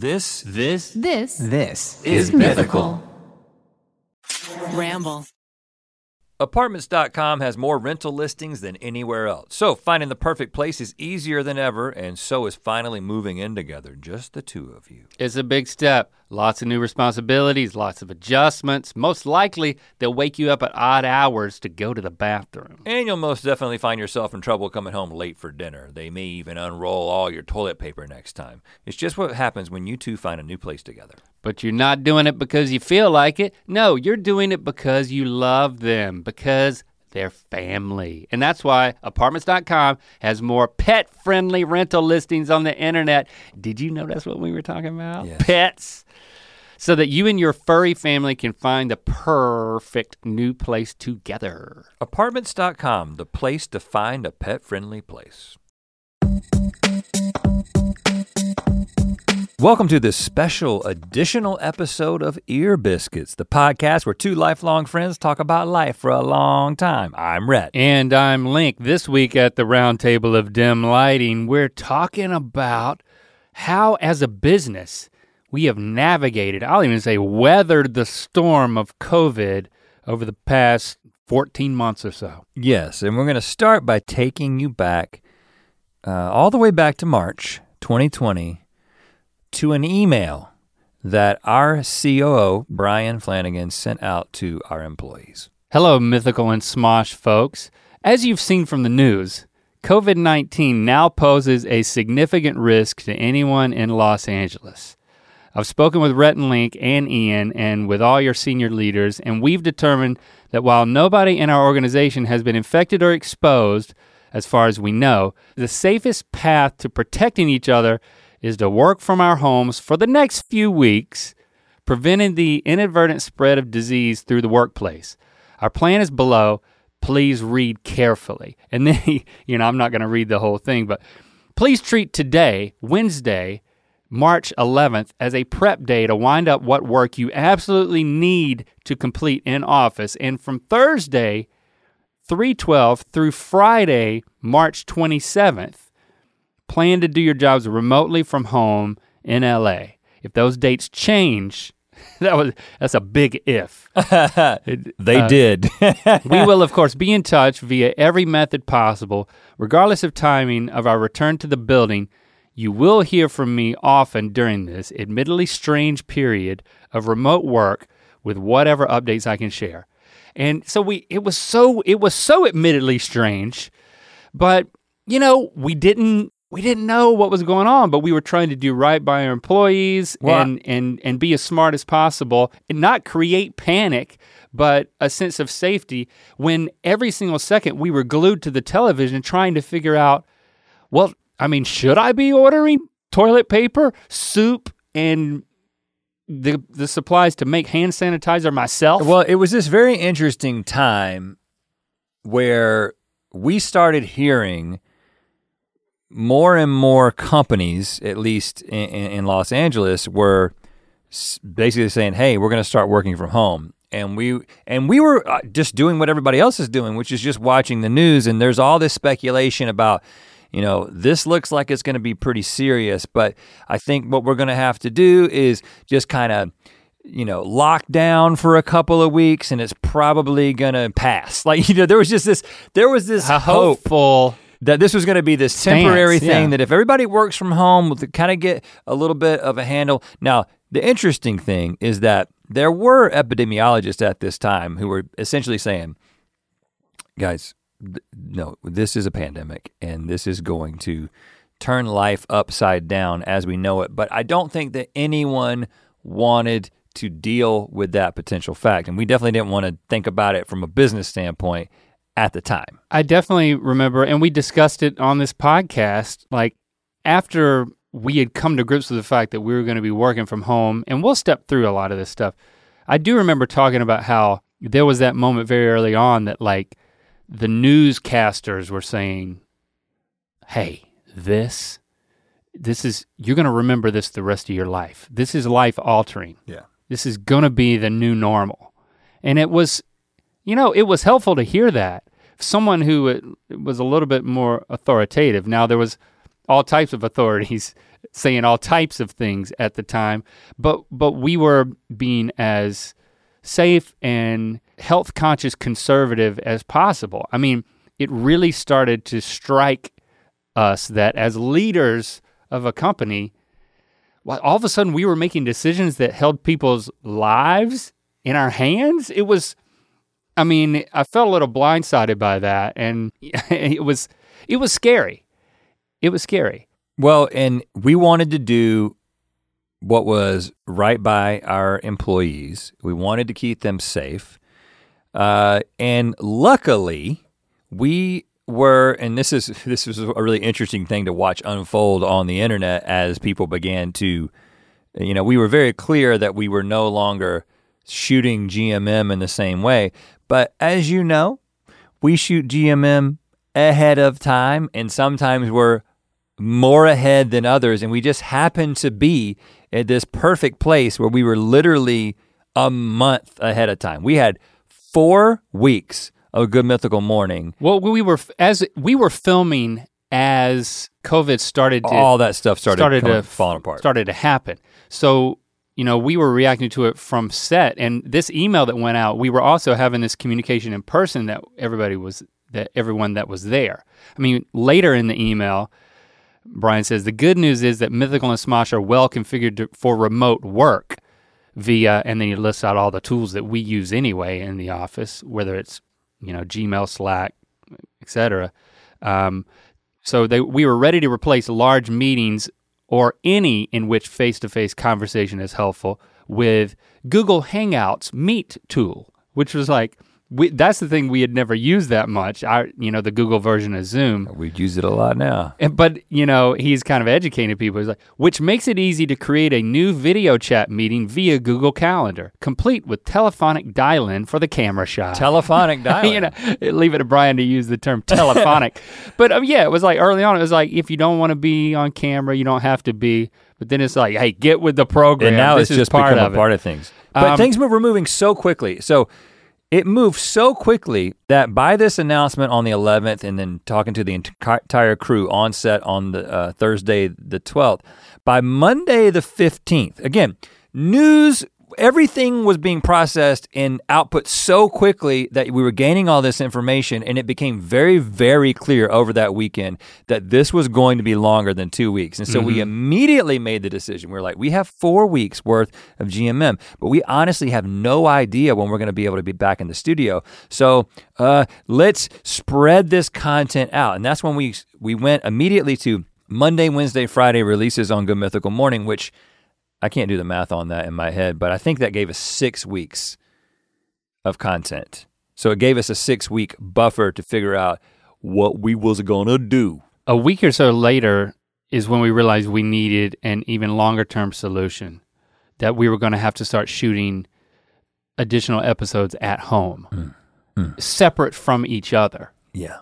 This is Mythical. Ramble. Apartments.com has more rental listings than anywhere else. So finding the perfect place is easier than ever, and so is finally moving in together, just the two of you. It's a big step. Lots of new responsibilities, lots of adjustments. Most likely, they'll wake you up at odd hours to go to the bathroom. And you'll most definitely find yourself in trouble coming home late for dinner. They may even unroll all your toilet paper next time. It's just what happens when you two find a new place together. But you're not doing it because you feel like it. No, you're doing it because you love them, because they're family. And that's why Apartments.com has more pet-friendly rental listings on the internet. Did you know that's what we were talking about? Yes. Pets. So that you and your furry family can find the perfect new place together. Apartments.com, the place to find a pet-friendly place. Welcome to this special additional episode of Ear Biscuits, the podcast where two lifelong friends talk about life for a long time. I'm Rhett. And I'm Link. This week at the Round Table of Dim Lighting, we're talking about how as a business, we have navigated, I'll even say weathered the storm of COVID over the past 14 months or so. Yes, and we're gonna start by taking you back, all the way back to March 2020, to an email that our COO, Brian Flanagan, sent out to our employees. Hello, Mythical and Smosh folks. As you've seen from the news, COVID-19 now poses a significant risk to anyone in Los Angeles. I've spoken with Rhett and Link and Ian and with all your senior leaders, and we've determined that while nobody in our organization has been infected or exposed, as far as we know, the safest path to protecting each other is to work from our homes for the next few weeks, preventing the inadvertent spread of disease through the workplace. Our plan is below. Please read carefully. And then, I'm not gonna read the whole thing, but please treat today, Wednesday, March 11th, as a prep day to wind up what work you absolutely need to complete in office. And from Thursday, 3/12 through Friday, March 27th, plan to do your jobs remotely from home in LA. If those dates change, that's a big if. They did. We will of course be in touch via every method possible. Regardless of timing of our return to the building, you will hear from me often during this admittedly strange period of remote work with whatever updates I can share. And so it was so admittedly strange, but we didn't know what was going on, but we were trying to do right by our employees and be as smart as possible and not create panic, but a sense of safety when every single second we were glued to the television trying to figure out, should I be ordering toilet paper, soup, and the supplies to make hand sanitizer myself? Well, it was this very interesting time where we started hearing more and more companies, at least in Los Angeles, were basically saying, hey, we're gonna start working from home. And we were just doing what everybody else is doing, which is just watching the news, and there's all this speculation about, this looks like it's gonna be pretty serious, but I think what we're gonna have to do is just kind of, lock down for a couple of weeks and it's probably gonna pass. There was this hopeful that this was gonna be this temporary thing that if everybody works from home, we'll kind of get a little bit of a handle. Now, the interesting thing is that there were epidemiologists at this time who were essentially saying, guys, no, this is a pandemic and this is going to turn life upside down as we know it. But I don't think that anyone wanted to deal with that potential fact. And we definitely didn't want to think about it from a business standpoint at the time. I definitely remember, and we discussed it on this podcast, after we had come to grips with the fact that we were gonna be working from home, and we'll step through a lot of this stuff. I do remember talking about how there was that moment very early on that the newscasters were saying, hey, this is, you're gonna remember this the rest of your life. This is life altering. Yeah. This is gonna be the new normal. And it was, it was helpful to hear that. Someone who was a little bit more authoritative. Now there was all types of authorities saying all types of things at the time, but we were being as safe and health conscious conservative as possible. I mean, it really started to strike us that as leaders of a company, well, all of a sudden we were making decisions that held people's lives in our hands. It was, I mean, I felt a little blindsided by that, and it was scary. It was scary. Well, and we wanted to do what was right by our employees. We wanted to keep them safe. And luckily, we were, and this was a really interesting thing to watch unfold on the internet as people began to, we were very clear that we were no longer shooting GMM in the same way. But as you know, we shoot GMM ahead of time, and sometimes we're more ahead than others, and we just happened to be at this perfect place where we were literally a month ahead of time. We had 4 weeks of Good Mythical Morning. Well, we were filming as COVID started to, all that stuff started falling apart. Started to happen. So, we were reacting to it from set, and this email that went out, we were also having this communication in person that everyone that was there. I mean, later in the email, Brian says, the good news is that Mythical and Smosh are well configured for remote work via, and then he lists out all the tools that we use anyway in the office, whether it's, Gmail, Slack, etc. So we were ready to replace large meetings or any in which face-to-face conversation is helpful with Google Hangouts Meet tool, which was like, that's the thing we had never used that much, the Google version of Zoom. We'd use it a lot now. But he's kind of educating people. He's like, which makes it easy to create a new video chat meeting via Google Calendar, complete with telephonic dial-in for the camera shot. Telephonic dial-in. Leave it to Brian to use the term telephonic. But it was like early on, it was like, if you don't want to be on camera, you don't have to be. But then it's like, hey, get with the program. And now it's just become a part of things. But things were moving so quickly. So it moved so quickly that by this announcement on the 11th and then talking to the entire crew on set on the Thursday the 12th, by Monday the 15th, again, news, everything was being processed and output so quickly that we were gaining all this information, and it became very, very clear over that weekend that this was going to be longer than 2 weeks. And so we immediately made the decision. We were like, we have 4 weeks worth of GMM, but we honestly have no idea when we're gonna be able to be back in the studio. So let's spread this content out. And that's when we went immediately to Monday, Wednesday, Friday releases on Good Mythical Morning, which I can't do the math on that in my head, but I think that gave us 6 weeks of content. So it gave us a 6-week buffer to figure out what we was gonna do. A week or so later is when we realized we needed an even longer term solution, that we were gonna have to start shooting additional episodes at home, separate from each other. Yeah.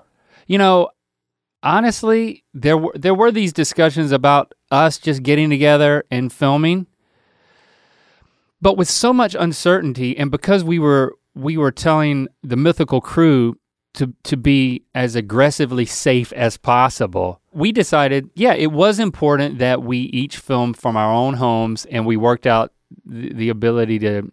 Honestly, there were these discussions about us just getting together and filming, but with so much uncertainty, and because we were telling the Mythical crew to be as aggressively safe as possible, we decided, it was important that we each film from our own homes, and we worked out the ability to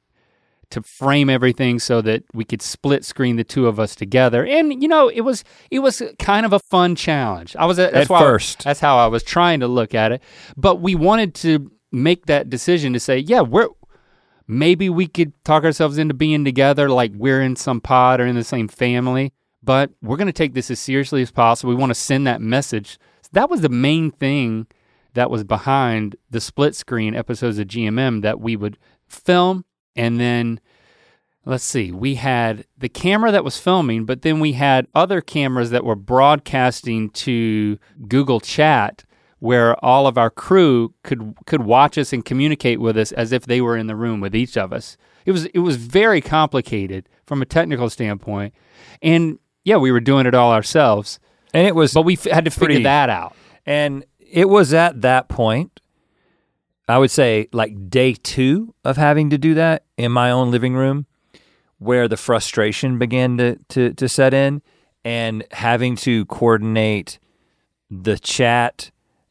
frame everything so that we could split screen the two of us together. And it was kind of a fun challenge. That's how I was trying to look at it. But we wanted to make that decision to say, maybe we could talk ourselves into being together, like we're in some pod or in the same family, but we're gonna take this as seriously as possible. We wanna send that message. So that was the main thing that was behind the split screen episodes of GMM that we would film. And then, let's see, we had the camera that was filming, but then we had other cameras that were broadcasting to Google Chat, where all of our crew could watch us and communicate with us as if they were in the room with each of us. It was very complicated from a technical standpoint. And we were doing it all ourselves. And but we had to figure that out. And it was at that point, I would say like day 2 of having to do that in my own living room, where the frustration began to set in, and having to coordinate the chat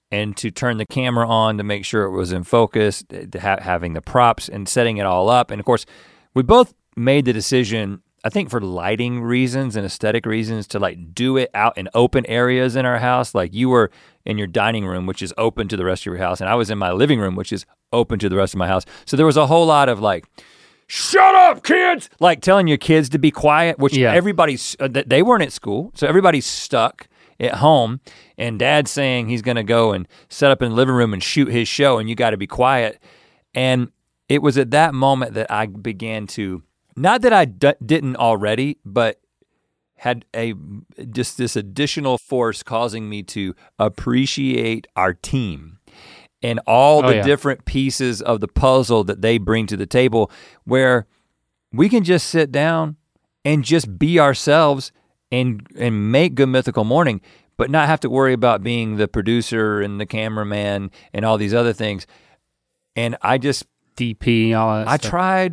and to turn the camera on to make sure it was in focus, having the props and setting it all up. And of course, we both made the decision, I think for lighting reasons and aesthetic reasons, to like do it out in open areas in our house. Like you were in your dining room, which is open to the rest of your house, and I was in my living room, which is open to the rest of my house. So there was a whole lot of like, shut up, kids! Like telling your kids to be quiet, which everybody's, they weren't at school, so everybody's stuck at home, and Dad's saying he's gonna go and set up in the living room and shoot his show, and you gotta be quiet. And it was at that moment that I began to, not that I didn't already, but had just this additional force causing me to appreciate our team and all the different pieces of the puzzle that they bring to the table, where we can just sit down and just be ourselves and make Good Mythical Morning, but not have to worry about being the producer and the cameraman and all these other things. And I just, DP, all that stuff.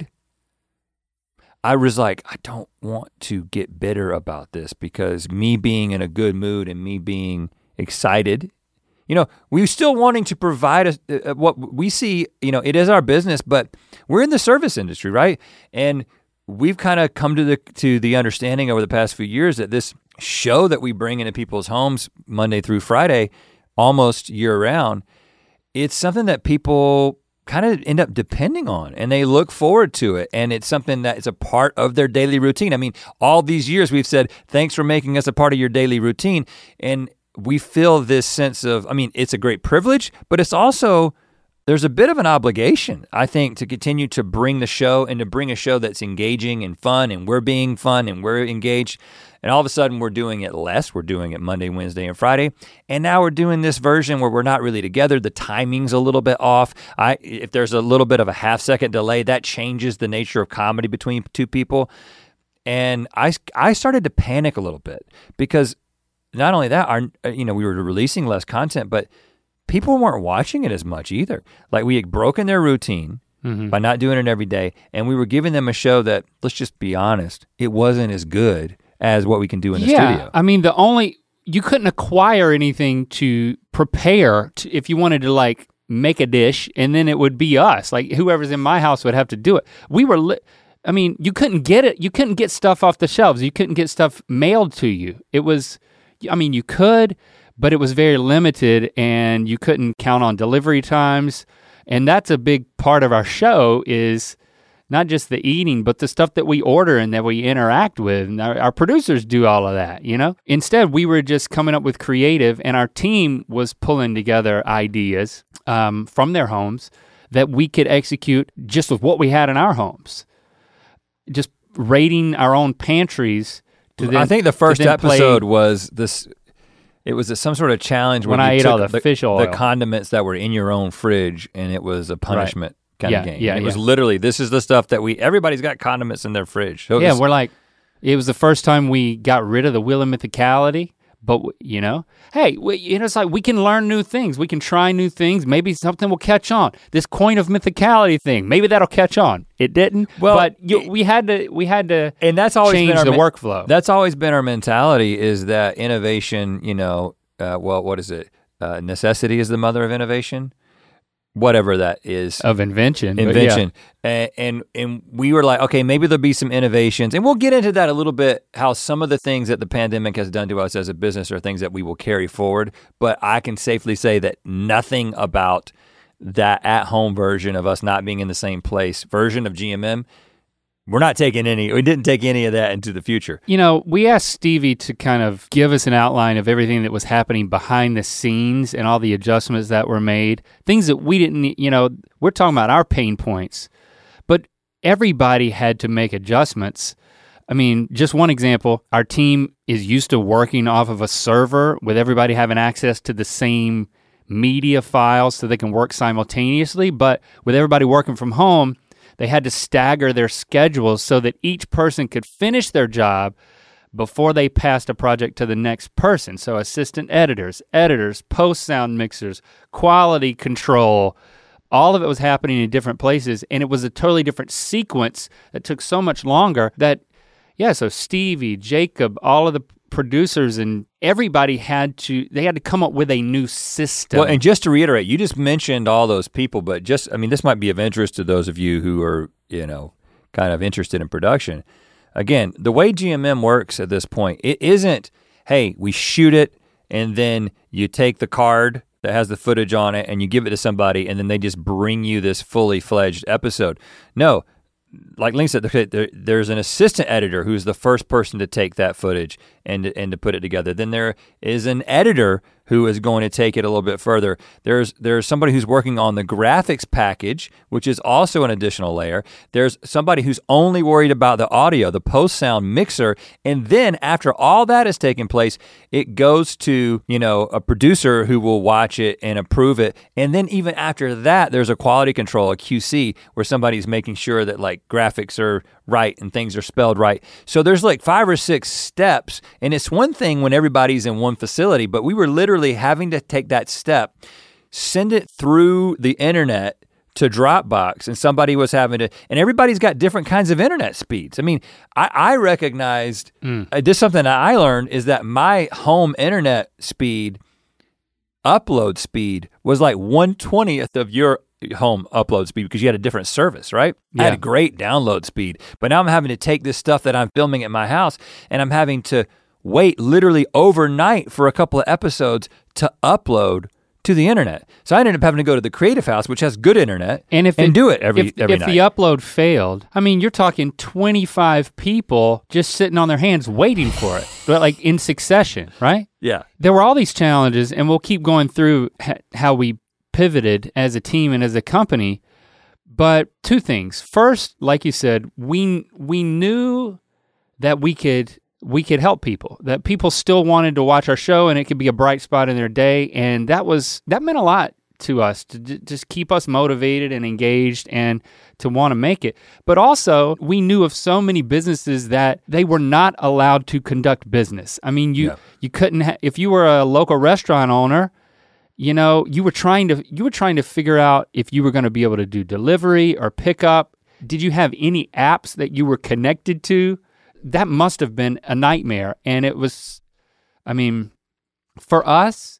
I was like, I don't want to get bitter about this, because me being in a good mood and me being excited, you know, we still wanting to provide what we see, you know, it is our business, but we're in the service industry, right? And we've kind of come to the understanding over the past few years that this show that we bring into people's homes Monday through Friday, almost year round, it's something that people kind of end up depending on, and they look forward to it, and it's something that is a part of their daily routine. I mean, all these years we've said, thanks for making us a part of your daily routine, and we feel this sense of, I mean, it's a great privilege, but it's also, there's a bit of an obligation, I think, to continue to bring the show and to bring a show that's engaging and fun, and we're being fun and we're engaged. And all of a sudden we're doing it less. We're doing it Monday, Wednesday, and Friday. And now we're doing this version where we're not really together. The timing's a little bit off. If there's a little bit of a half-second delay, that changes the nature of comedy between two people. And I started to panic a little bit, because not only that, we were releasing less content, but people weren't watching it as much either. Like, we had broken their routine by not doing it every day, and we were giving them a show that, let's just be honest, it wasn't as good as what we can do in the studio. I mean, you couldn't acquire anything to prepare if you wanted to like make a dish, and then it would be us. Like, whoever's in my house would have to do it. You couldn't get it. You couldn't get stuff off the shelves. You couldn't get stuff mailed to you. It was, you could, but it was very limited, and you couldn't count on delivery times. And that's a big part of our show, is not just the eating, but the stuff that we order and that we interact with. And our producers do all of that, you know? Instead, we were just coming up with creative, and our team was pulling together ideas from their homes that we could execute just with what we had in our homes. Just raiding our own pantries to then, I think the first episode was this, it was some sort of challenge when I ate all the fish oil. The condiments that were in your own fridge, and it was a punishment. Right. Kind of game. Yeah, it was literally, this is the stuff that everybody's got condiments in their fridge. So we're like, it was the first time we got rid of the wheel of mythicality, but it's like we can learn new things. We can try new things. Maybe something will catch on. This coin of mythicality thing, maybe that'll catch on. It didn't, but we had to and that's always change been the workflow. That's always been our mentality, is that innovation, what is it? Necessity is the mother of innovation. Whatever that is. Of invention. And we were like, okay, maybe there'll be some innovations, and we'll get into that a little bit, how some of the things that the pandemic has done to us as a business are things that we will carry forward, but I can safely say that nothing about that at-home version of us not being in the same place, version of GMM, we didn't take any of that into the future. We asked Stevie to kind of give us an outline of everything that was happening behind the scenes and all the adjustments that were made, things that we didn't, we're talking about our pain points, but everybody had to make adjustments. I mean, just one example, our team is used to working off of a server with everybody having access to the same media files so they can work simultaneously, but with everybody working from home, they had to stagger their schedules so that each person could finish their job before they passed a project to the next person. So assistant editors, post-sound mixers, quality control, all of it was happening in different places, and it was a totally different sequence that took so much longer that, so Stevie, Jacob, all of the producers and everybody had to come up with a new system. Well, and just to reiterate, you just mentioned all those people, but this might be of interest to those of you who are, kind of interested in production. Again, the way GMM works at this point, it isn't, hey, we shoot it and then you take the card that has the footage on it and you give it to somebody and then they just bring you this fully fledged episode. No, like Link said, there's an assistant editor who's the first person to take that footage and to put it together. Then there is an editor who is going to take it a little bit further. There's somebody who's working on the graphics package, which is also an additional layer. There's somebody who's only worried about the audio, the post-sound mixer, and then after all that has taken place, it goes to, a producer who will watch it and approve it. And then even after that, there's a quality control, a QC, where somebody's making sure that like graphics are right and things are spelled right. So there's like 5 or 6 steps, and it's one thing when everybody's in one facility, but we were literally having to take that step, send it through the internet to Dropbox, and somebody was having to, and everybody's got different kinds of internet speeds. I mean, I recognized, this is something that I learned, is that my home internet speed, upload speed, was like 1/20th of your home upload speed because you had a different service, right? Yeah. I had a great download speed, but now I'm having to take this stuff that I'm filming at my house and I'm having to wait literally overnight for a couple of episodes to upload to the internet. So I ended up having to go to the Creative House, which has good internet, and do it every night. If the upload failed, I mean, you're talking 25 people just sitting on their hands waiting for it, but like in succession, right? Yeah. There were all these challenges, and we'll keep going through how we pivoted as a team and as a company. But 2 things. First, like you said, we knew that we could help people, that people still wanted to watch our show and it could be a bright spot in their day. And that meant a lot to us to just keep us motivated and engaged and to want to make it. But also we knew of so many businesses that they were not allowed to conduct business. I mean, you couldn't, if you were a local restaurant owner, you were trying to figure out if you were gonna be able to do delivery or pickup. Did you have any apps that you were connected to? That must have been a nightmare. And it was, for us,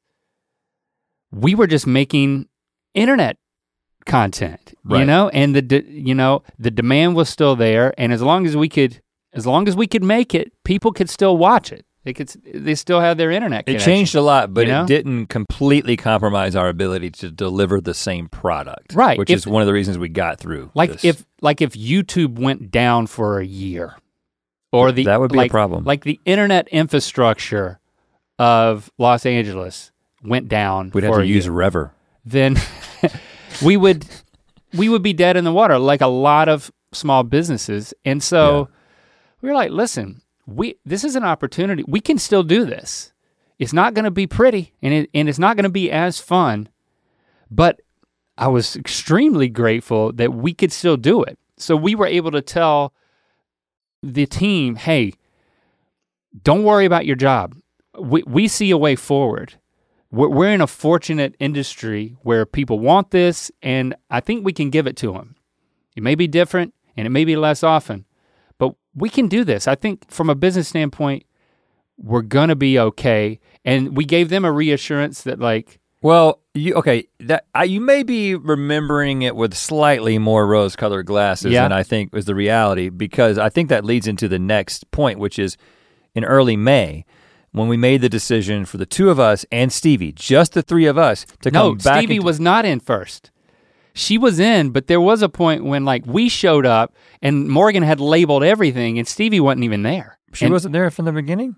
we were just making internet content, right. And the demand was still there. And as long as we could make it, people could still watch it. They still had their internet connection. It changed a lot, but it didn't completely compromise our ability to deliver the same product. Right. Which is one of the reasons we got through this. If YouTube went down for a year, or that would be a problem. Like the internet infrastructure of Los Angeles went down. We'd have to use Rever. Then we would be dead in the water, like a lot of small businesses. And so we were like, listen, this is an opportunity. We can still do this. It's not gonna be pretty and it's not gonna be as fun, but I was extremely grateful that we could still do it. So we were able to tell the team, hey, don't worry about your job. We see a way forward. We're in a fortunate industry where people want this, and I think we can give it to them. It may be different, and it may be less often, but we can do this. I think from a business standpoint, we're gonna be okay. And we gave them a reassurance that like, well, you may be remembering it with slightly more rose-colored glasses than I think was the reality, because I think that leads into the next point, which is in early May, when we made the decision for the 2 of us and Stevie, just the 3 of us, to come back. No, Stevie was not in first. She was in, but there was a point when like we showed up and Morgan had labeled everything and Stevie wasn't even there. She wasn't there from the beginning?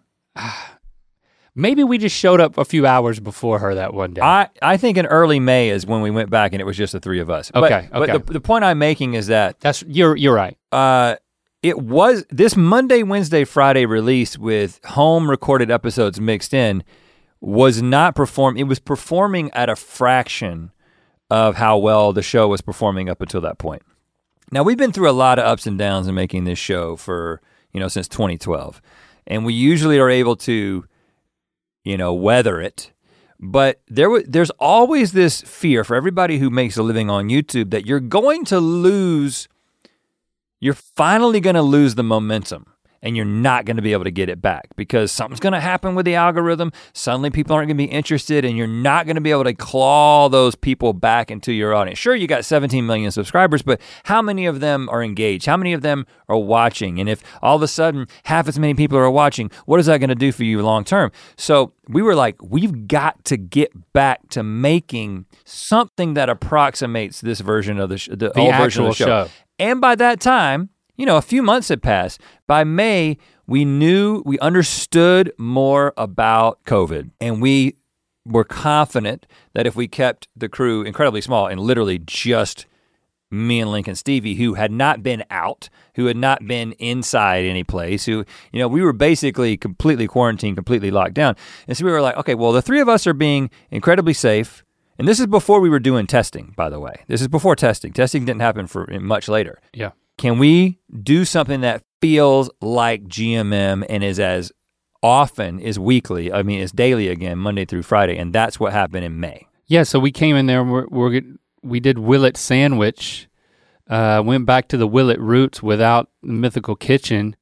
Maybe we just showed up a few hours before her that one day. I think in early May is when we went back and it was just the 3 of us. Okay. But the point I'm making is that you're right. It was this Monday, Wednesday, Friday release with home recorded episodes mixed in was not performing. It was performing at a fraction of how well the show was performing up until that point. Now we've been through a lot of ups and downs in making this show for, since 2012. And we usually are able to weather it, but there's always this fear for everybody who makes a living on YouTube that you're finally gonna lose the momentum. and you're not gonna be able to get it back because something's gonna happen with the algorithm. Suddenly people aren't gonna be interested and you're not gonna be able to claw those people back into your audience. Sure, you got 17 million subscribers, but how many of them are engaged? How many of them are watching? And if all of a sudden half as many people are watching, what is that gonna do for you long term? So we were like, we've got to get back to making something that approximates this version of the old version of the show. And by that time, a few months had passed. By May, we understood more about COVID, and we were confident that if we kept the crew incredibly small and literally just me and Lincoln Stevie, who had not been out, who had not been inside any place, we were basically completely quarantined, completely locked down. And so we were like, okay, well, the three of us are being incredibly safe. And this is before we were doing testing, by the way. This is before testing. Testing didn't happen for much later. Yeah. Can we do something that feels like GMM and is as often, is weekly, is daily again, Monday through Friday, and that's what happened in May. Yeah, so we came in there, we did Willet Sandwich, went back to the Willet roots without the Mythical Kitchen.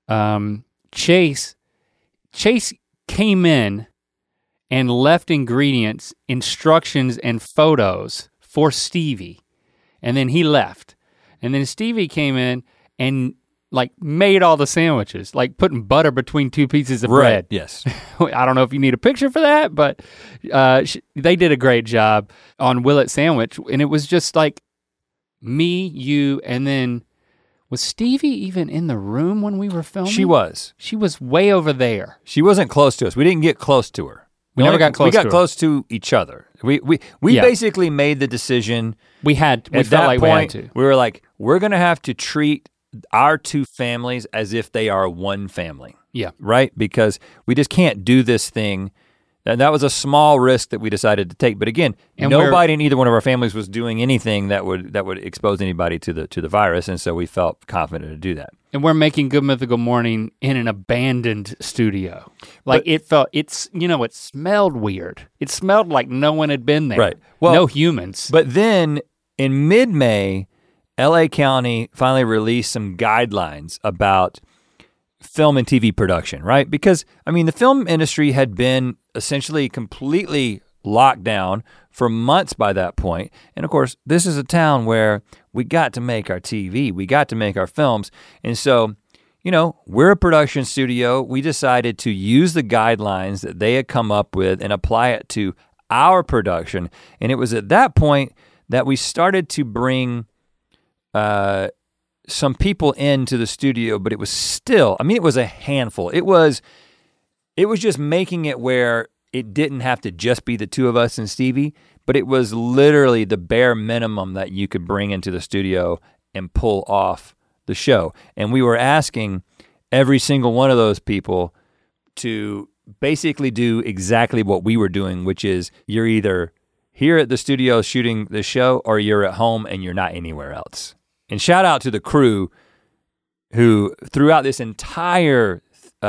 Chase came in and left ingredients, instructions, and photos for Stevie, and then he left. And then Stevie came in and made all the sandwiches, like putting butter between two pieces of bread. Yes. I don't know if you need a picture for that, but they did a great job on Willet Sandwich. And it was just like me, you, and then was Stevie even in the room when we were filming? She was. She was way over there. She wasn't close to us. We didn't get close to her. We never got close to her. We got close to each other. We basically made the decision. We felt like we had to. We were like, we're gonna have to treat our two families as if they are one family. Yeah. Right? Because we just can't do this thing. And that was a small risk that we decided to take. But again, nobody in either one of our families was doing anything that would expose anybody to the virus, and so we felt confident to do that. And we're making Good Mythical Morning in an abandoned studio. It smelled weird. It smelled like no one had been there. Right. Well, no humans. But then in mid-May, LA County finally released some guidelines about film and TV production, right? Because, the film industry had been essentially completely locked down for months by that point. And of course, this is a town where we got to make our TV, we got to make our films. And so, we're a production studio. We decided to use the guidelines that they had come up with and apply it to our production. And it was at that point that we started to bring some people into the studio, but it was still, it was a handful. It was just making it where it didn't have to just be the two of us and Stevie, but it was literally the bare minimum that you could bring into the studio and pull off the show. And we were asking every single one of those people to basically do exactly what we were doing, which is you're either here at the studio shooting the show or you're at home and you're not anywhere else. And shout out to the crew who throughout this entire,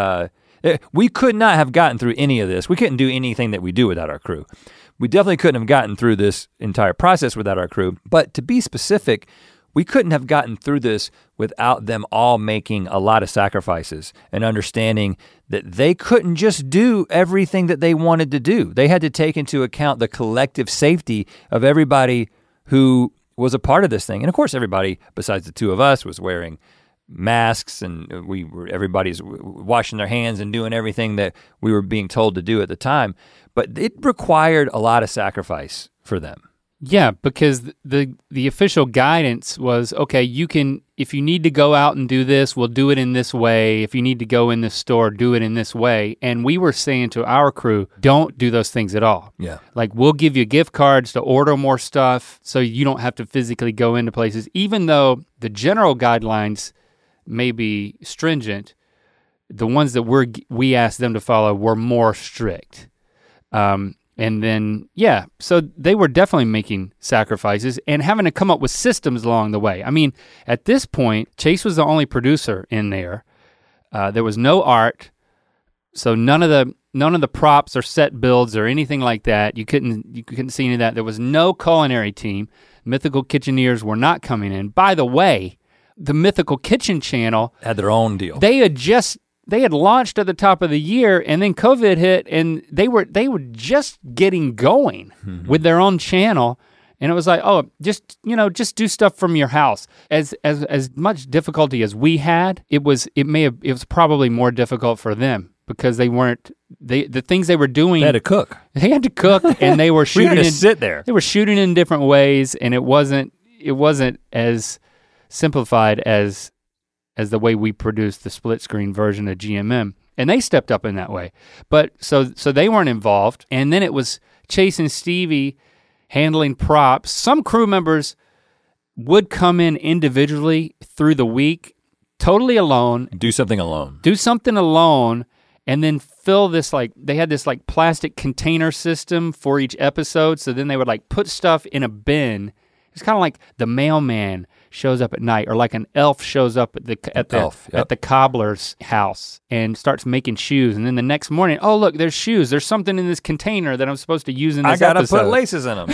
we could not have gotten through any of this. We couldn't do anything that we do without our crew. We definitely couldn't have gotten through this entire process without our crew. But to be specific, we couldn't have gotten through this without them all making a lot of sacrifices and understanding that they couldn't just do everything that they wanted to do. They had to take into account the collective safety of everybody who was a part of this thing. And of course, everybody besides the two of us was wearing masks, and everybody's washing their hands and doing everything that we were being told to do at the time. But it required a lot of sacrifice for them. Yeah, because the official guidance was, okay, you can, if you need to go out and do this, we'll do it in this way. If you need to go in this store, do it in this way. And we were saying to our crew, don't do those things at all. Yeah. Like, we'll give you gift cards to order more stuff so you don't have to physically go into places. Even though the general guidelines may be stringent, the ones that we asked them to follow were more strict. And then, yeah, so they were definitely making sacrifices and having to come up with systems along the way. I mean, at this point, Chase was the only producer in there. There was no art, so none of the props or set builds or anything like that. You couldn't see any of that. There was no culinary team. Mythical Kitcheneers were not coming in. By the way, the Mythical Kitchen channel had their own deal. They had launched at the top of the year, and then COVID hit, and they were just getting going with their own channel. And it was like, oh, just do stuff from your house. As much difficulty as we had, it was probably more difficult for them because the things they were doing. They had to cook. They had to cook, and they were shooting. We had to sit there. They were shooting in different ways, and it wasn't as simplified as the way we produced the split screen version of GMM. And they stepped up in that way. But so they weren't involved. And then it was Chase and Stevie handling props. Some crew members would come in individually through the week, totally alone. Do something alone. And then fill this they had this plastic container system for each episode. So then they would put stuff in a bin. It's kind of like the mailman shows up at night, or like an elf shows up at the cobbler's house and starts making shoes. And then the next morning, oh look, there's shoes. There's something in this container that I'm supposed to use in this episode. I gotta put laces in them.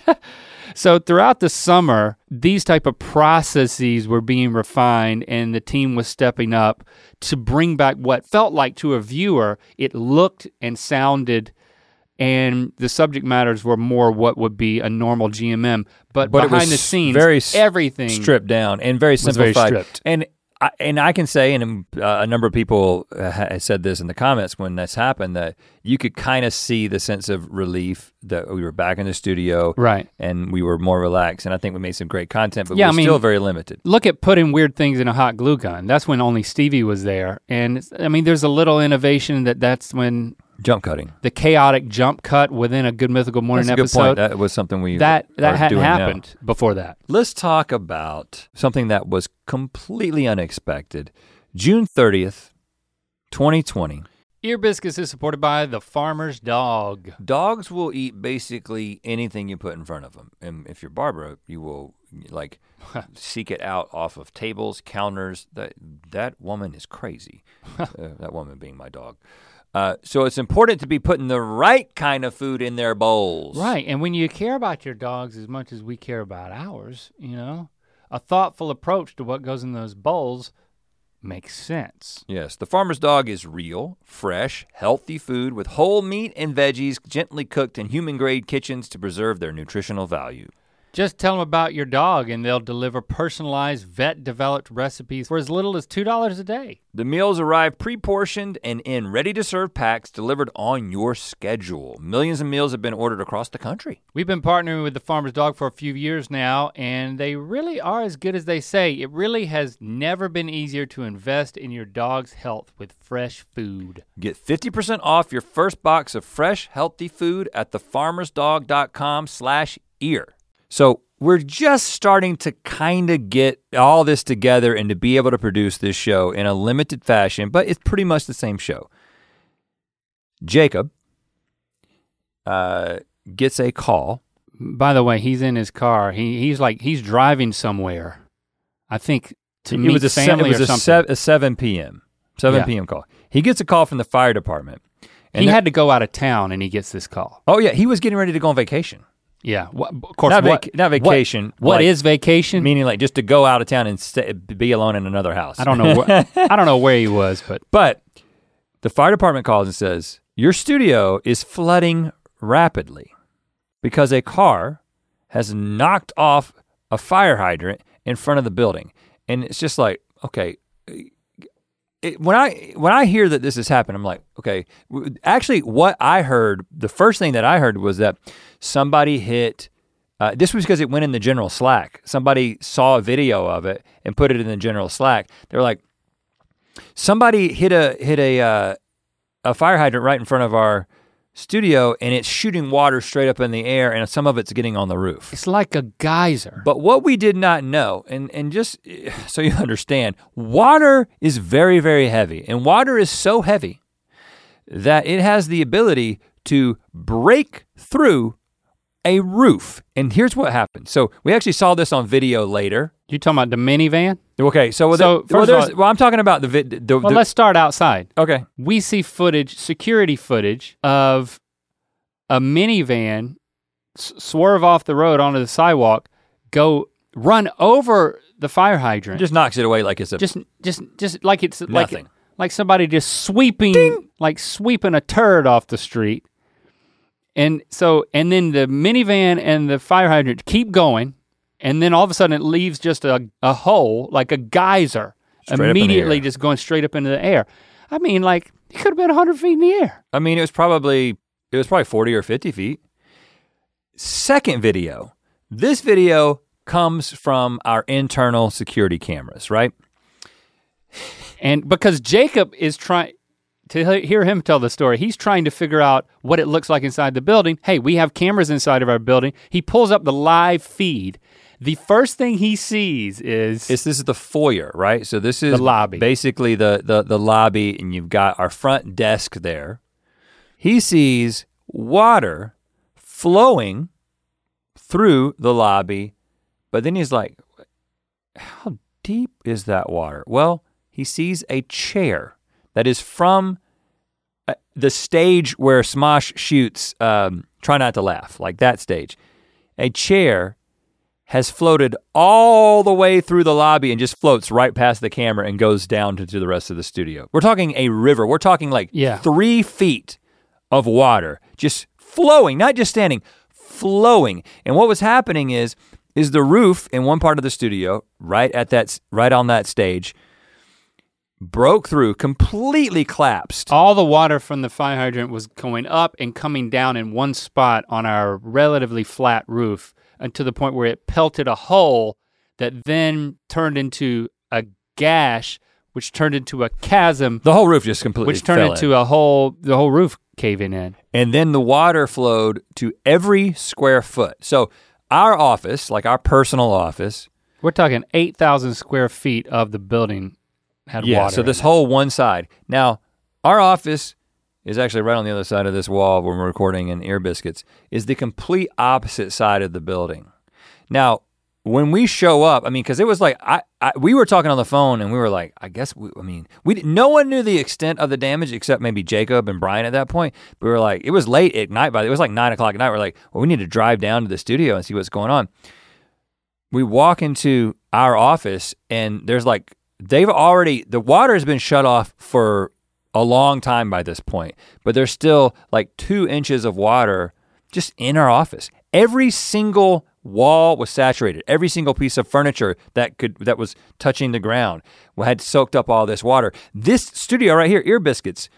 So throughout the summer, these type of processes were being refined, and the team was stepping up to bring back what felt like to a viewer, it looked and sounded, and the subject matters were more what would be a normal GMM, but behind the scenes, everything stripped down and very simplified. Very stripped. And I can say, and a number of people said this in the comments when this happened, that you could kind of see the sense of relief that we were back in the studio, right? And we were more relaxed. And I think we made some great content, but we're still very limited. Look at putting weird things in a hot glue gun. That's when only Stevie was there, and there's a little innovation that's when. Jump cutting. The chaotic jump cut within a Good Mythical Morning episode. That's a good point. That was something that hadn't happened before that. Let's talk about something that was completely unexpected. June 30th, 2020. Ear Biscuits is supported by the Farmer's Dog. Dogs will eat basically anything you put in front of them. And if you're Barbara, you will seek it out off of tables, counters. That woman is crazy. That woman being my dog. So it's important to be putting the right kind of food in their bowls. Right, and when you care about your dogs as much as we care about ours, a thoughtful approach to what goes in those bowls makes sense. Yes, the Farmer's Dog is real, fresh, healthy food with whole meat and veggies gently cooked in human-grade kitchens to preserve their nutritional value. Just tell them about your dog and they'll deliver personalized, vet-developed recipes for as little as $2 a day. The meals arrive pre-portioned and in ready-to-serve packs delivered on your schedule. Millions of meals have been ordered across the country. We've been partnering with the Farmer's Dog for a few years now, and they really are as good as they say. It really has never been easier to invest in your dog's health with fresh food. Get 50% off your first box of fresh, healthy food at thefarmersdog.com/ear. So we're just starting to kind of get all this together and to be able to produce this show in a limited fashion, but it's pretty much the same show. Jacob gets a call. By the way, he's in his car. He's driving somewhere. I think to meet family or something. It was a 7 p.m. 7 p.m. call. He gets a call from the fire department. And he had to go out of town and he gets this call. Oh yeah, he was getting ready to go on vacation. Yeah, of course. Not vacation. What is vacation? Meaning just to go out of town and be alone in another house. I don't know. I don't know where he was, but the fire department calls and says your studio is flooding rapidly because a car has knocked off a fire hydrant in front of the building, and it's just like, okay. When I hear that this has happened, I'm like, okay. Actually, what I heard, the first thing that I heard was that somebody hit. This was because it went in the general Slack. Somebody saw a video of it and put it in the general Slack. They're like, somebody hit a fire hydrant right in front of our studio, and it's shooting water straight up in the air, and some of it's getting on the roof. It's like a geyser. But what we did not know, and just so you understand, water is very, very heavy, and water is so heavy that it has the ability to break through a roof. And here's what happened. So we actually saw this on video later. You talking about the minivan? Okay, so I'm talking about let's start outside. Okay. We see security footage of a minivan swerve off the road onto the sidewalk, go run over the fire hydrant. Just knocks it away like it's a just like it's nothing. like somebody just sweeping a turd off the street. And then the minivan and the fire hydrant keep going, and then all of a sudden it leaves just a hole, like a geyser, immediately just going straight up into the air. I mean, like, it could have been 100 feet in the air. I mean, it was probably 40 or 50 feet. Second video. This video comes from our internal security cameras, right? And because Jacob is trying, to hear him tell the story, he's trying to figure out what it looks like inside the building. Hey, we have cameras inside of our building. He pulls up the live feed. The first thing he sees is this is the foyer, right? So this is the lobby. Basically the lobby, and you've got our front desk there. He sees water flowing through the lobby, but then he's like, how deep is that water? Well, he sees a chair that is from the stage where Smosh shoots Try Not to Laugh, like that stage. A chair has floated all the way through the lobby and just floats right past the camera and goes down to the rest of the studio. We're talking a river. We're talking like 3 feet of water just flowing, not just standing, flowing. And what was happening is the roof in one part of the studio, right on that stage, broke through, completely collapsed. All the water from the fire hydrant was going up and coming down in one spot on our relatively flat roof, and to the point where it pelted a hole that then turned into a gash, which turned into a chasm. The whole roof just completely which turned into the whole roof caving in. And then the water flowed to every square foot. So our office, like our personal office. We're talking 8,000 square feet of the building had water. So this whole one side. Now, our office is actually right on the other side of this wall when we're recording in Ear Biscuits, is the complete opposite side of the building. Now, when we show up, I mean, because it was like, we were talking on the phone and we were like, no one knew the extent of the damage except maybe Jacob and Brian at that point. We were like, it was late at night, it was like 9 o'clock at night. We're like, well, we need to drive down to the studio and see what's going on. We walk into our office and there's like, the water has been shut off for a long time by this point, but there's still like 2 inches of water just in our office. Every single wall was saturated. Every single piece of furniture that was touching the ground had soaked up all this water. This studio right here, Ear Biscuits,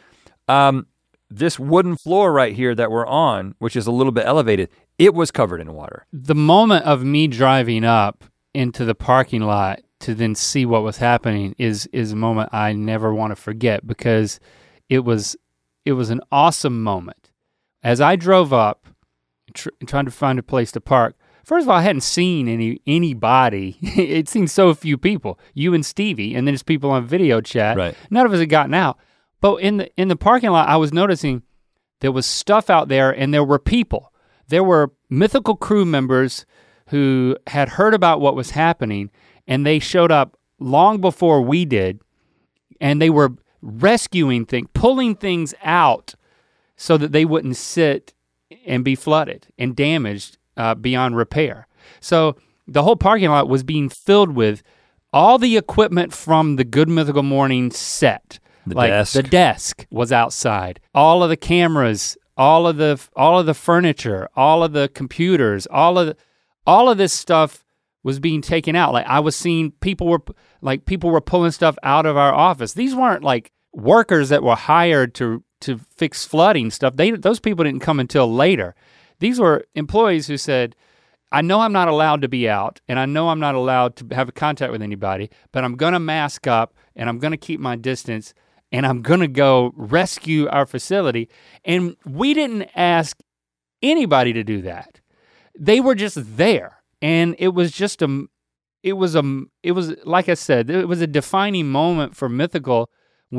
this wooden floor right here that we're on, which is a little bit elevated, it was covered in water. The moment of me driving up into the parking lot to then see what was happening is a moment I never want to forget, because it was an awesome moment. As I drove up, trying to find a place to park, first of all, I hadn't seen anybody. It seemed so few people, you and Stevie, and then just people on video chat. Right. None of us had gotten out. But in the parking lot, I was noticing there was stuff out there and there were people. There were Mythical crew members who had heard about what was happening, and they showed up long before we did, and they were rescuing things, pulling things out so that they wouldn't sit and be flooded and damaged beyond repair. So the whole parking lot was being filled with all the equipment from the Good Mythical Morning set. The desk was outside. All of the cameras, all of the furniture, all of the computers, all of this stuff was being taken out. Like I was seeing people were pulling stuff out of our office. These weren't like workers that were hired to fix flooding stuff. Those people didn't come until later. These were employees who said, I know I'm not allowed to be out, and I know I'm not allowed to have a contact with anybody, but I'm gonna mask up and I'm gonna keep my distance and I'm gonna go rescue our facility. And we didn't ask anybody to do that. They were just there. And it was just it was like I said, it was a defining moment for Mythical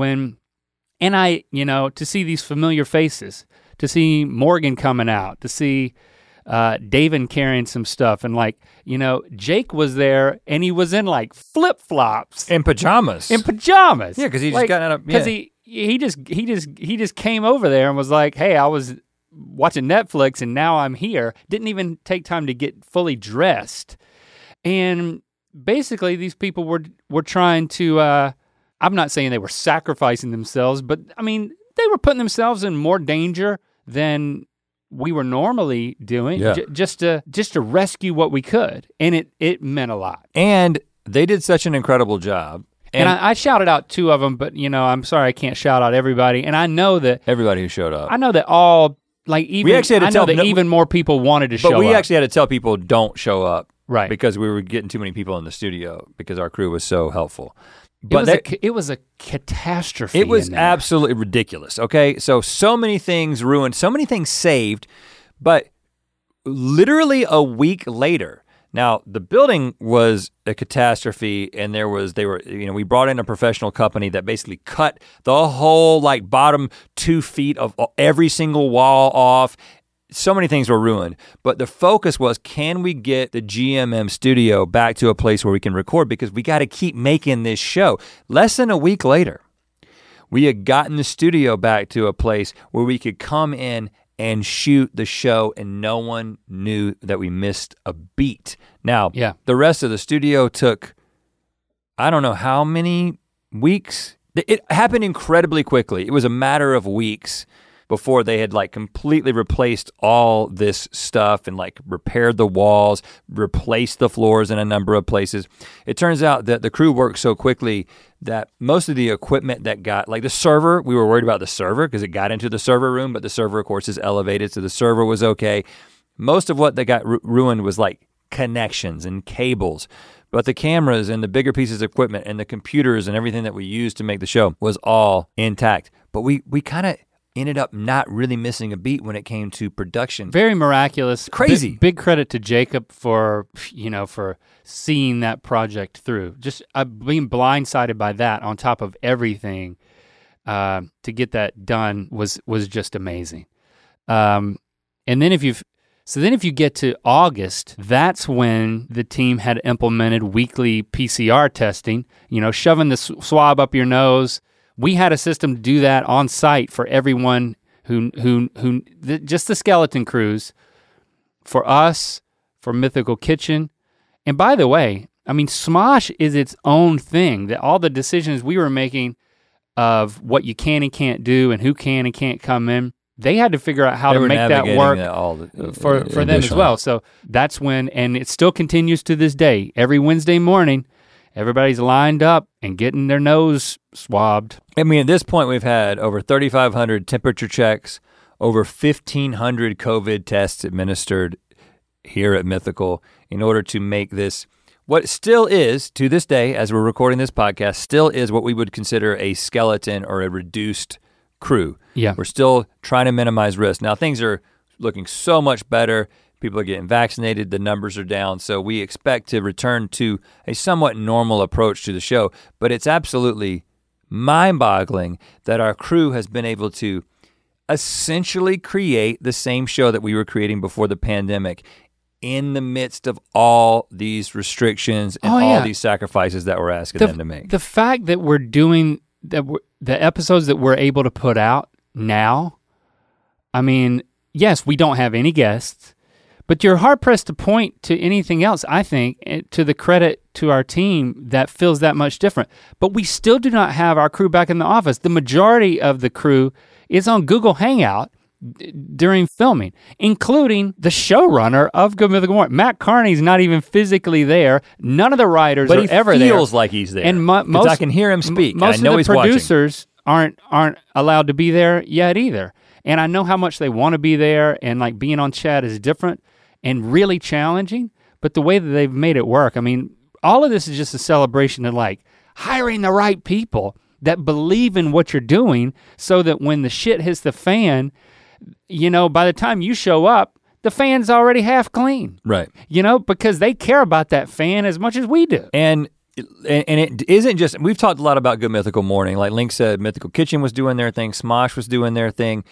to see these familiar faces, to see Morgan coming out, to see David carrying some stuff, and Jake was there and he was in like flip-flops. In pajamas. Yeah, because he just got out of, because he just came over there and was like, hey, I was watching Netflix and now I'm here. Didn't even take time to get fully dressed. And basically these people were trying to, I'm not saying they were sacrificing themselves, but I mean, they were putting themselves in more danger than we were normally doing, just to rescue what we could. And it meant a lot. And they did such an incredible job. And I shouted out 2 of them, but I'm sorry I can't shout out everybody. And I know that everybody who showed up. I know that all, like even, even more people wanted to show up. But we actually had to tell people don't show up. Right. Because we were getting too many people in the studio because our crew was so helpful. But it was a catastrophe. It was absolutely ridiculous, okay? So many things ruined, so many things saved, but literally a week later, now the building was a catastrophe and we brought in a professional company that basically cut the whole like bottom 2 feet of every single wall off. So many things were ruined, but the focus was, can we get the GMM studio back to a place where we can record, because we gotta keep making this show. Less than a week later, we had gotten the studio back to a place where we could come in and shoot the show and no one knew that we missed a beat. Now, the rest of the studio took, I don't know how many weeks. It happened incredibly quickly. It was a matter of weeks before they had like completely replaced all this stuff and like repaired the walls, replaced the floors in a number of places. It turns out that the crew worked so quickly that most of the equipment that got, like the server, we were worried about the server because it got into the server room, but the server of course is elevated, so the server was okay. Most of what that got ruined was like connections and cables, but the cameras and the bigger pieces of equipment and the computers and everything that we used to make the show was all intact. But we kind of ended up not really missing a beat when it came to production. Very miraculous. Crazy. Big credit to Jacob for seeing that project through. Just being blindsided by that on top of everything to get that done was just amazing. And then if you get to August, that's when the team had implemented weekly PCR testing, shoving the swab up your nose. We had a system to do that on site for everyone just the skeleton crews, for us, for Mythical Kitchen. And by the way, I mean, Smosh is its own thing, that all the decisions we were making of what you can and can't do and who can and can't come in, they had to figure out how to make that work for them as well. So that's when, and it still continues to this day, every Wednesday morning, everybody's lined up and getting their nose swabbed. I mean, at this point we've had over 3,500 temperature checks, over 1,500 COVID tests administered here at Mythical in order to make this, what still is, to this day, as we're recording this podcast, still is what we would consider a skeleton or a reduced crew. Yeah. We're still trying to minimize risk. Now things are looking so much better. People are getting vaccinated, the numbers are down, so we expect to return to a somewhat normal approach to the show, but it's absolutely mind-boggling that our crew has been able to essentially create the same show that we were creating before the pandemic in the midst of all these restrictions and all these sacrifices that we're asking them to make. The fact that we're doing, the episodes that we're able to put out now, I mean, yes, we don't have any guests, but you're hard-pressed to point to anything else, I think, to the credit to our team that feels that much different. But we still do not have our crew back in the office. The majority of the crew is on Google Hangout during filming, including the showrunner of Good Mythical Morning. Matt Carney's not even physically there. None of the writers are ever there. But he feels like he's there, because I can hear him speak. Most I know of the producers aren't allowed to be there yet either. And I know how much they want to be there, and like being on chat is different and really challenging, but the way that they've made it work, I mean, all of this is just a celebration of like hiring the right people that believe in what you're doing so that when the shit hits the fan, by the time you show up, the fan's already half clean. Right. Because they care about that fan as much as we do. And it isn't just, we've talked a lot about Good Mythical Morning. Like Link said, Mythical Kitchen was doing their thing, Smosh was doing their thing.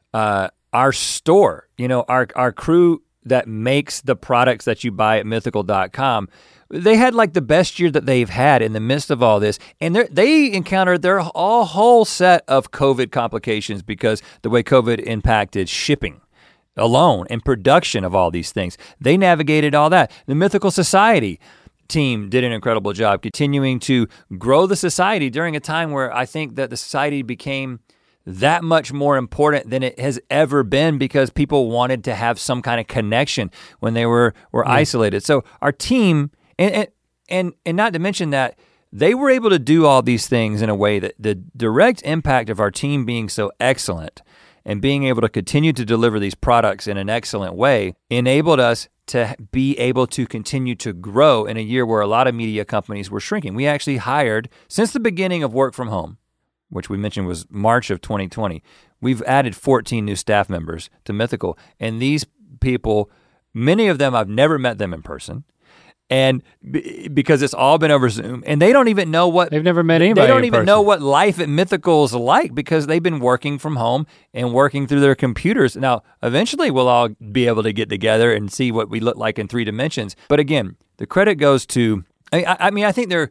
Our store, our crew that makes the products that you buy at mythical.com, they had like the best year that they've had in the midst of all this. And they encountered their whole set of COVID complications because the way COVID impacted shipping alone and production of all these things. They navigated all that. The Mythical Society, team did an incredible job continuing to grow the society during a time where I think that the society became that much more important than it has ever been because people wanted to have some kind of connection when they were isolated. So our team, and not to mention that they were able to do all these things in a way that the direct impact of our team being so excellent and being able to continue to deliver these products in an excellent way enabled us to be able to continue to grow in a year where a lot of media companies were shrinking. We actually hired, since the beginning of work from home, which we mentioned was March of 2020, we've added 14 new staff members to Mythical. And these people, many of them, I've never met them in person. And because it's all been over Zoom, and they don't even know what— They've never met anybody. They don't even know what life at Mythical is like because they've been working from home and working through their computers. Now, eventually we'll all be able to get together and see what we look like in 3 dimensions. But again, the credit goes to— I mean, I think there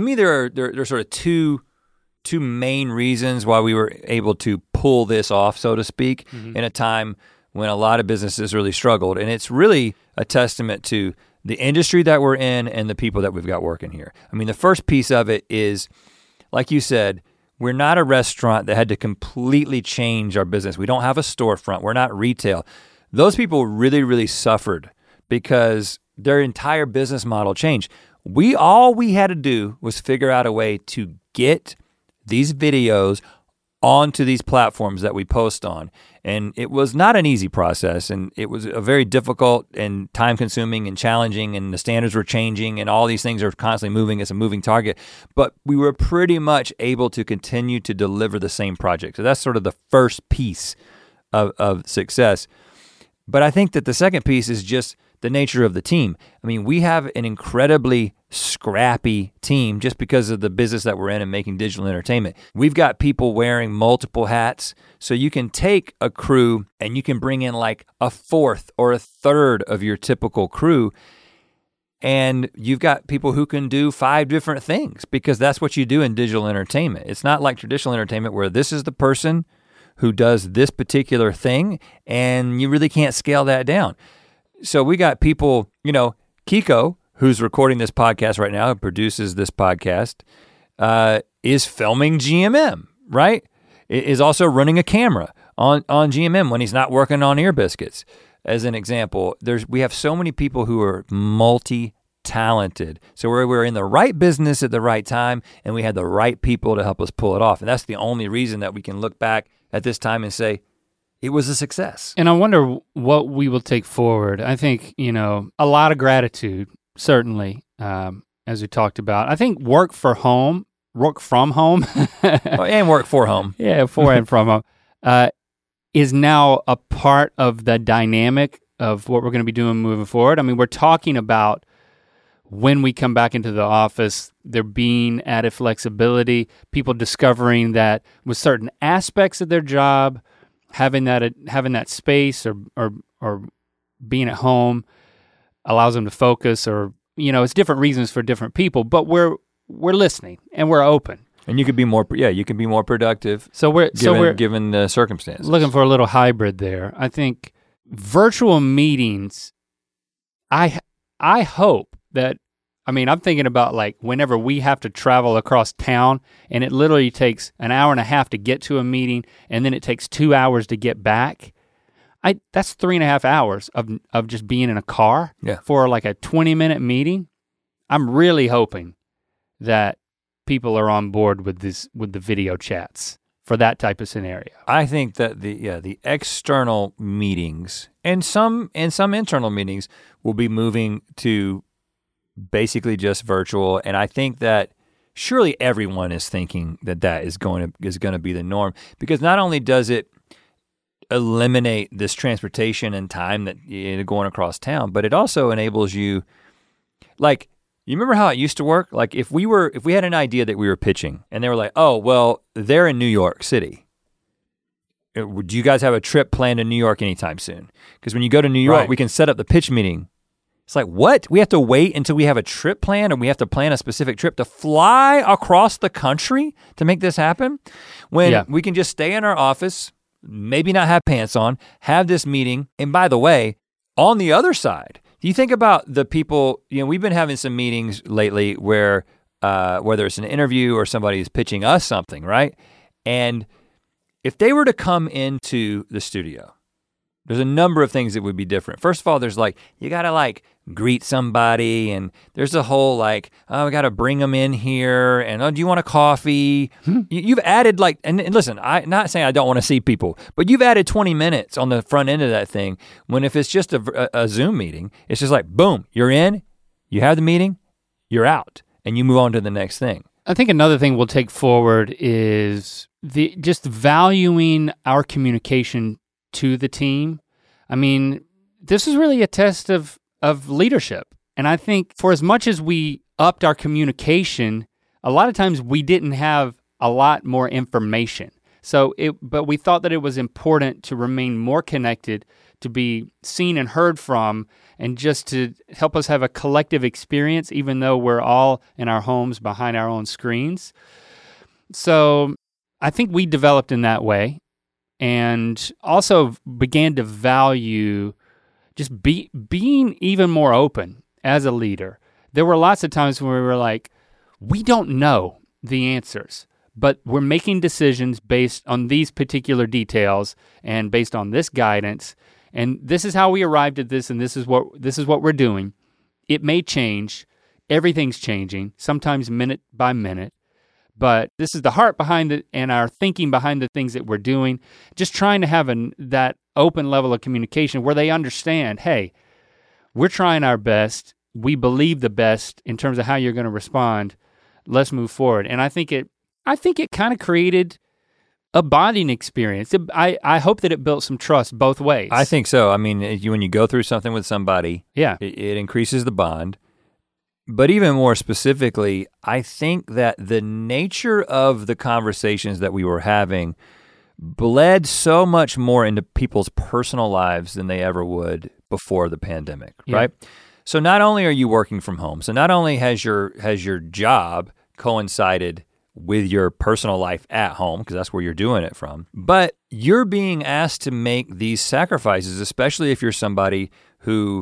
are sort of two main reasons why we were able to pull this off, so to speak, in a time when a lot of businesses really struggled. And it's really a testament to the industry that we're in and the people that we've got working here. I mean, the first piece of it is, like you said, we're not a restaurant that had to completely change our business. We don't have a storefront. We're not retail. Those people really, really suffered because their entire business model changed. All we had to do was figure out a way to get these videos onto these platforms that we post on. And it was not an easy process, and it was a very difficult and time-consuming and challenging, and the standards were changing, and all these things are constantly moving. It's a moving target. But we were pretty much able to continue to deliver the same project. So that's sort of the first piece of success. But I think that the second piece is just the nature of the team. I mean, we have an incredibly scrappy team just because of the business that we're in and making digital entertainment. We've got people wearing multiple hats, so you can take a crew and you can bring in like a fourth or a third of your typical crew, and you've got people who can do 5 different things because that's what you do in digital entertainment. It's not like traditional entertainment where this is the person who does this particular thing and you really can't scale that down. So we got people, Kiko, who's recording this podcast right now, who produces this podcast, is filming GMM, right? Is also running a camera on GMM when he's not working on Ear Biscuits, as an example. We have so many people who are multi-talented. So we're in the right business at the right time, and we had the right people to help us pull it off. And that's the only reason that we can look back at this time and say, it was a success. And I wonder what we will take forward. I think, a lot of gratitude, certainly, as we talked about. I think work from home. And work for home. Yeah, for and from home, is now a part of the dynamic of what we're gonna be doing moving forward. I mean, we're talking about when we come back into the office, there being added flexibility, people discovering that with certain aspects of their job, having that space or being at home allows them to focus, or it's different reasons for different people, but we're listening and we're open. And you can be more productive. So we're given the circumstances. Looking for a little hybrid there. I think virtual meetings, I hope that, I'm thinking about like whenever we have to travel across town and it literally takes an hour and a half to get to a meeting and then it takes 2 hours to get back. That's 3.5 hours of just being in a car for like a 20-minute meeting. I'm really hoping that people are on board with the video chats for that type of scenario. I think that the external meetings and some internal meetings will be moving to basically just virtual, and I think that surely everyone is thinking that is going to be the norm, because not only does it eliminate this transportation and time that going across town, but it also enables you, like, you remember how it used to work? Like if we had an idea that we were pitching and they were like, oh, well, they're in New York City. Would you guys have a trip planned in New York anytime soon? Because when you go to New York, we can set up the pitch meeting. It's like, what? We have to wait until we have a trip planned, and we have to plan a specific trip to fly across the country to make this happen? When we can just stay in our office, maybe not have pants on, have this meeting. And by the way, on the other side, you think about the people, we've been having some meetings lately where whether it's an interview or somebody's pitching us something, right? And if they were to come into the studio, there's a number of things that would be different. First of all, there's you gotta greet somebody, and there's a whole we gotta bring them in here, and do you want a coffee? You've added and listen, I'm not saying I don't wanna see people, but you've added 20 minutes on the front end of that thing, when if it's just a Zoom meeting, it's just boom, you're in, you have the meeting, you're out, and you move on to the next thing. I think another thing we'll take forward is just valuing our communication to the team. I mean, this is really a test of leadership. And I think for as much as we upped our communication, a lot of times we didn't have a lot more information. But we thought that it was important to remain more connected, to be seen and heard from, and just to help us have a collective experience, even though we're all in our homes behind our own screens. So I think we developed in that way, and also began to value just being even more open as a leader. There were lots of times when we were we don't know the answers, but we're making decisions based on these particular details and based on this guidance, and this is how we arrived at this, and this is what we're doing. It may change, everything's changing, sometimes minute by minute, but this is the heart behind it and our thinking behind the things that we're doing. Just trying to have that open level of communication where they understand, hey, we're trying our best, we believe the best in terms of how you're gonna respond, let's move forward. And I think it kind of created a bonding experience. I hope that it built some trust both ways. I think so. I mean, when you go through something with somebody, yeah, it increases the bond. But even more specifically, I think that the nature of the conversations that we were having bled so much more into people's personal lives than they ever would before the pandemic, right? So not only are you working from home, so not only has your job coincided with your personal life at home, because that's where you're doing it from, but you're being asked to make these sacrifices, especially if you're somebody who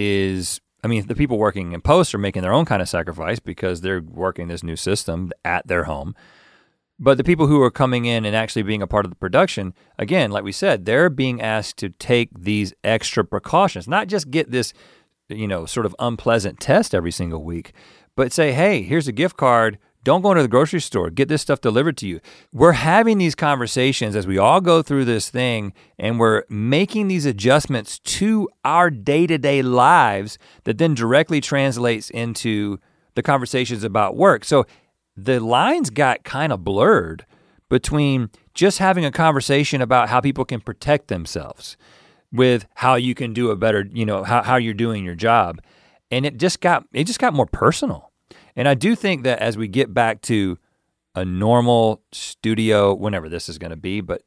is, the people working in post are making their own kind of sacrifice because they're working this new system at their home. But the people who are coming in and actually being a part of the production, again, like we said, they're being asked to take these extra precautions, not just get this, sort of unpleasant test every single week, but say, hey, here's a gift card. Don't go into the grocery store, get this stuff delivered to you. We're having these conversations as we all go through this thing, and we're making these adjustments to our day-to-day lives that then directly translates into the conversations about work. So the lines got kind of blurred between just having a conversation about how people can protect themselves with how you can do a better, how you're doing your job. And it just got more personal. And I do think that as we get back to a normal studio, whenever this is gonna be, but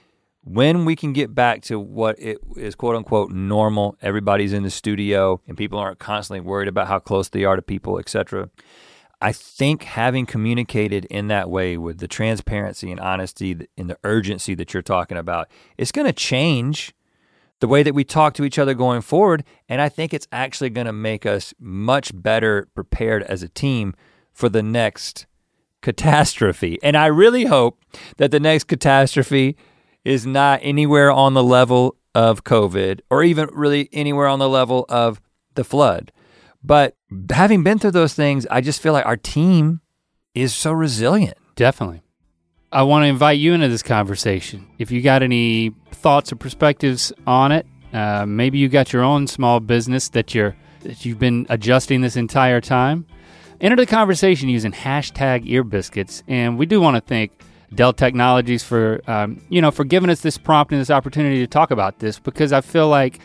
when we can get back to what it is quote unquote normal, everybody's in the studio and people aren't constantly worried about how close they are to people, etc. I think having communicated in that way with the transparency and honesty and the urgency that you're talking about, it's gonna change the way that we talk to each other going forward, and I think it's actually gonna make us much better prepared as a team for the next catastrophe. And I really hope that the next catastrophe is not anywhere on the level of COVID or even really anywhere on the level of the flood. But having been through those things, I just feel like our team is so resilient. Definitely. I want to invite you into this conversation. If you got any thoughts or perspectives on it, maybe you got your own small business that you've been adjusting this entire time, enter the conversation using #earbiscuits. And we do want to thank Dell Technologies for giving us this prompt and this opportunity to talk about this, because I feel like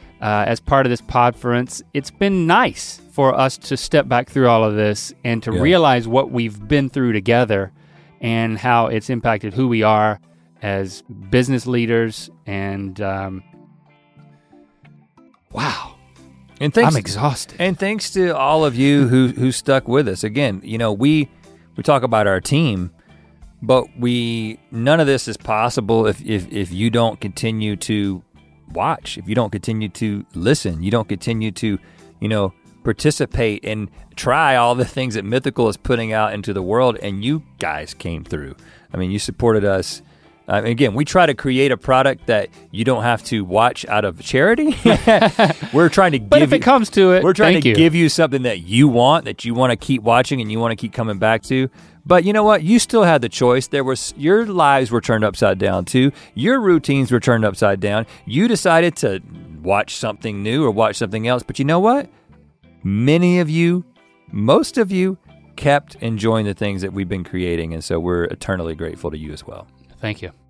as part of this Podference, it's been nice for us to step back through all of this and to realize what we've been through together and how it's impacted who we are as business leaders. And wow, and I'm exhausted. And thanks to all of you who stuck with us. Again, we talk about our team, but none of this is possible if you don't continue to watch, if you don't continue to listen, you don't continue to participate and try all the things that Mythical is putting out into the world, and you guys came through. I mean, you supported us. Again, we try to create a product that you don't have to watch out of charity. We're trying to But if it comes to it, we're trying to you. give you something that you want to keep watching and you want to keep coming back to. But you know what? You still had the choice. Your lives were turned upside down too. Your routines were turned upside down. You decided to watch something new or watch something else. But you know what? Many of you, most of you, kept enjoying the things that we've been creating, and so we're eternally grateful to you as well. Thank you.